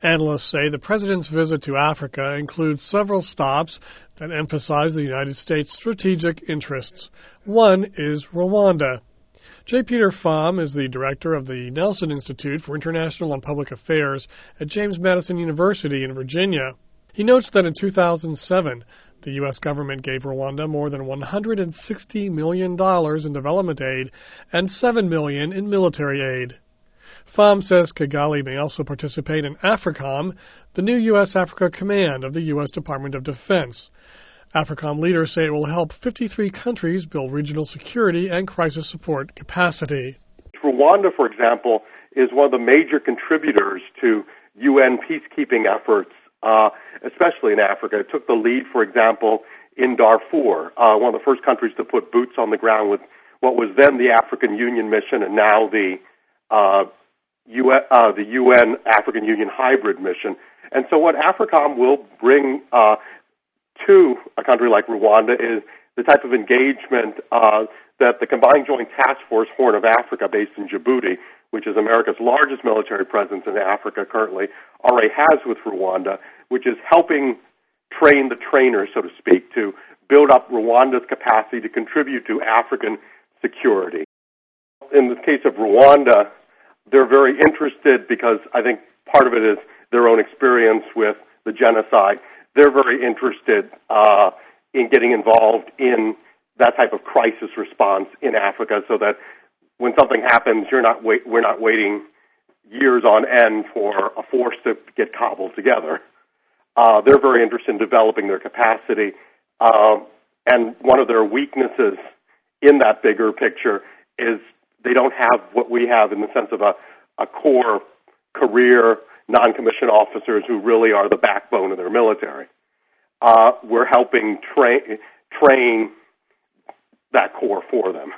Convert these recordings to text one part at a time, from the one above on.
Analysts say the president's visit to Africa includes several stops that emphasize the United States' strategic interests. One is Rwanda. J. Peter Pham is the director of the Nelson Institute for International and Public Affairs at James Madison University in Virginia. He notes that in 2007, the U.S. government gave Rwanda more than $160 million in development aid and $7 million in military aid. Pham says Kigali may also participate in AFRICOM, the new U.S. Africa Command of the U.S. Department of Defense. AFRICOM leaders say it will help 53 countries build regional security and crisis support capacity. Rwanda, for example, is one of the major contributors to UN peacekeeping efforts, especially in Africa. It took the lead, for example, in Darfur, one of the first countries to put boots on the ground with what was then the African Union mission and now the UN African Union hybrid mission. And so what AFRICOM will bring to a country like Rwanda is the type of engagement that the Combined Joint Task Force Horn of Africa, based in Djibouti, which is America's largest military presence in Africa currently, already has with Rwanda, which is helping train the trainers, so to speak, to build up Rwanda's capacity to contribute to African security. In the case of Rwanda, they're very interested because I think part of it is their own experience with the genocide. They're very interested in getting involved in that type of crisis response in Africa so that when something happens, we're not waiting years on end for a force to get cobbled together. They're very interested in developing their capacity. And one of their weaknesses in that bigger picture is they don't have what we have in the sense of a core career non-commissioned officers who really are the backbone of their military. We're helping train that core for them.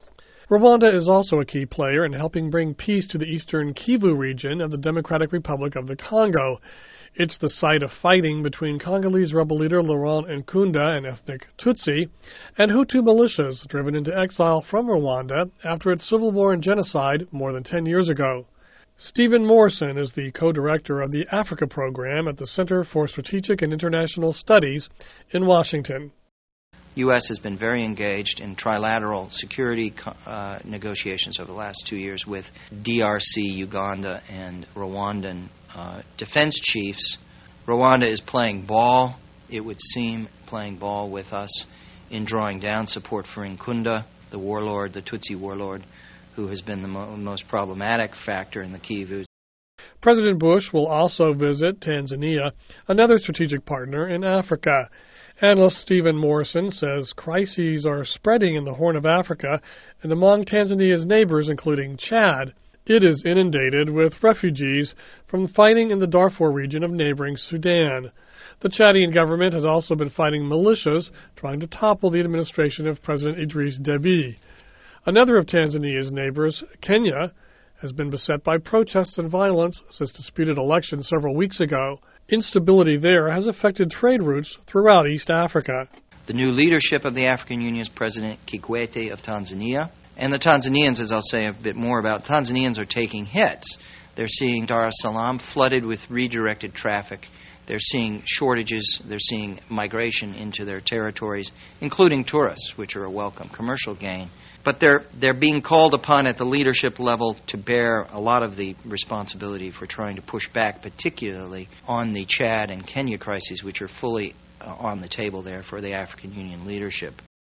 Rwanda is also a key player in helping bring peace to the eastern Kivu region of the Democratic Republic of the Congo. It's the site of fighting between Congolese rebel leader Laurent Nkunda and ethnic Tutsi, and Hutu militias driven into exile from Rwanda after its civil war and genocide more than 10 years ago. Stephen Morrison is the co-director of the Africa program at the Center for Strategic and International Studies in Washington. The U.S. has been very engaged in trilateral security negotiations over the last 2 years with DRC, Uganda, and Rwandan defense chiefs. Rwanda is playing ball, it would seem, playing ball with us in drawing down support for Nkunda, the warlord, the Tutsi warlord, who has been the most problematic factor in the Kivu. President Bush will also visit Tanzania, another strategic partner in Africa. Analyst Stephen Morrison says crises are spreading in the Horn of Africa and among Tanzania's neighbors, including Chad. It is inundated with refugees from fighting in the Darfur region of neighboring Sudan. The Chadian government has also been fighting militias trying to topple the administration of President Idris Deby. Another of Tanzania's neighbors, Kenya, has been beset by protests and violence since disputed elections several weeks ago. Instability there has affected trade routes throughout East Africa. The new leadership of the African Union's President Kikwete of Tanzania, and the Tanzanians, as I'll say a bit more about, Tanzanians are taking hits. They're seeing Dar es Salaam flooded with redirected traffic. They're seeing shortages. They're seeing migration into their territories, including tourists, which are a welcome commercial gain. But they're being called upon at the leadership level to bear a lot of the responsibility for trying to push back, particularly on the Chad and Kenya crises, which are fully on the table there for the African Union leadership.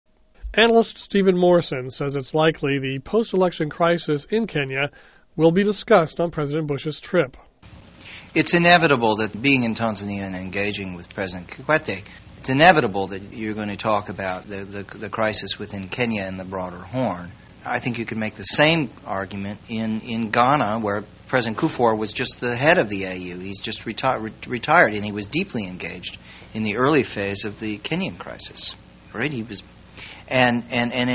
Analyst Stephen Morrison says it's likely the post-election crisis in Kenya will be discussed on President Bush's trip. It's inevitable that being in Tanzania and engaging with President Kikwete, it's inevitable that you're going to talk about the crisis within Kenya and the broader Horn. I think you could make the same argument in Ghana, where President Kufuor was just the head of the AU. He's just retired, and he was deeply engaged in the early phase of the Kenyan crisis. Right? He was, and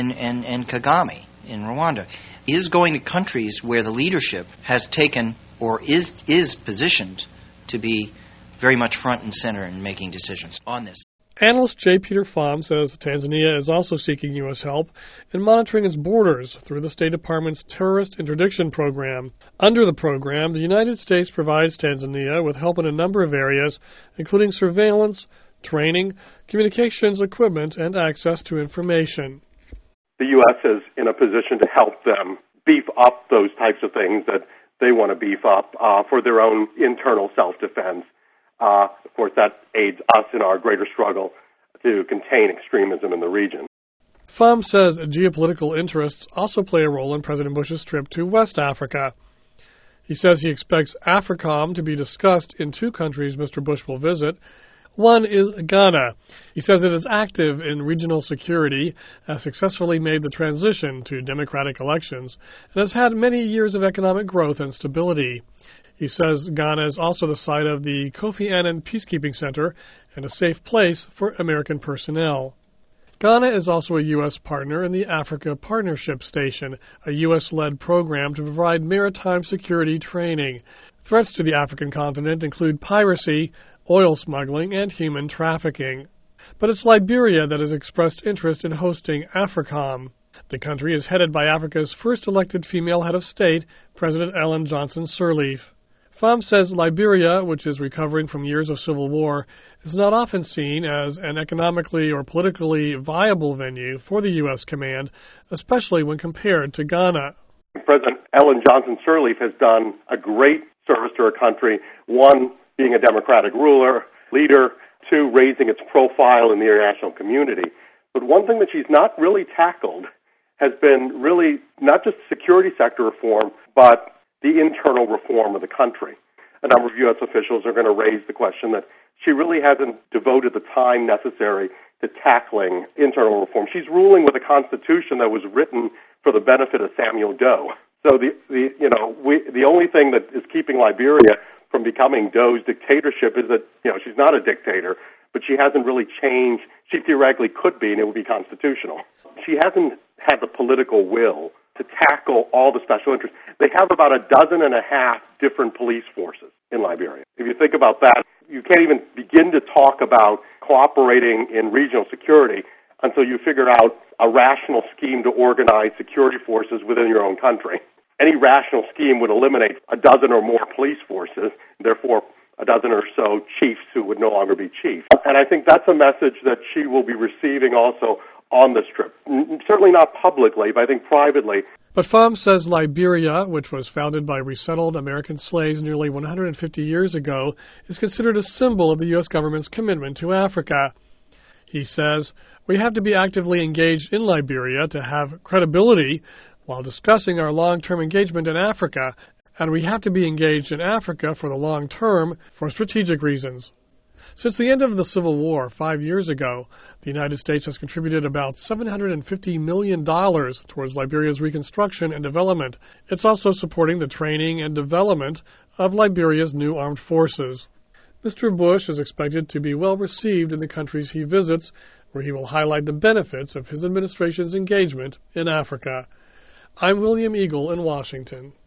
Kagame in Rwanda. He is going to countries where the leadership has taken or is positioned to be very much front and center in making decisions on this. Analyst J. Peter Pham says Tanzania is also seeking U.S. help in monitoring its borders through the State Department's Terrorist Interdiction Program. Under the program, the United States provides Tanzania with help in a number of areas, including surveillance, training, communications equipment, and access to information. The U.S. is in a position to help them beef up those types of things that they want to beef up for their own internal self-defense. Of course, that aids us in our greater struggle to contain extremism in the region. Pham says geopolitical interests also play a role in President Bush's trip to West Africa. He says he expects AFRICOM to be discussed in two countries Mr. Bush will visit. One is Ghana. He says it is active in regional security, has successfully made the transition to democratic elections, and has had many years of economic growth and stability. He says Ghana is also the site of the Kofi Annan Peacekeeping Center and a safe place for American personnel. Ghana is also a U.S. partner in the Africa Partnership Station, a U.S.-led program to provide maritime security training. Threats to the African continent include piracy, oil smuggling, and human trafficking. But it's Liberia that has expressed interest in hosting AFRICOM. The country is headed by Africa's first elected female head of state, President Ellen Johnson Sirleaf. Pham says Liberia, which is recovering from years of civil war, is not often seen as an economically or politically viable venue for the U.S. command, especially when compared to Ghana. President Ellen Johnson Sirleaf has done a great service to her country, one, being a democratic leader, two, raising its profile in the international community. But one thing that she's not really tackled has been really not just security sector reform, but the internal reform of the country. A number of U.S. officials are going to raise the question that she really hasn't devoted the time necessary to tackling internal reform. She's ruling with a constitution that was written for the benefit of Samuel Doe. So the only thing that is keeping Liberia from becoming Doe's dictatorship is that, she's not a dictator, but she hasn't really changed. She theoretically could be, and it would be constitutional. She hasn't had the political will to tackle all the special interests. They have about 12 different police forces in Liberia. If you think about that, you can't even begin to talk about cooperating in regional security until you figure out a rational scheme to organize security forces within your own country. Any rational scheme would eliminate 12 or more police forces, therefore 12 or so chiefs who would no longer be chiefs. And I think that's a message that she will be receiving also on this trip. Certainly not publicly, but I think privately. But Pham says Liberia, which was founded by resettled American slaves nearly 150 years ago, is considered a symbol of the U.S. government's commitment to Africa. He says, "We have to be actively engaged in Liberia to have credibility while discussing our long-term engagement in Africa, and we have to be engaged in Africa for the long term for strategic reasons." Since the end of the Civil War 5 years ago, the United States has contributed about $750 million towards Liberia's reconstruction and development. It's also supporting the training and development of Liberia's new armed forces. Mr. Bush is expected to be well received in the countries he visits, where he will highlight the benefits of his administration's engagement in Africa. I'm William Eagle in Washington.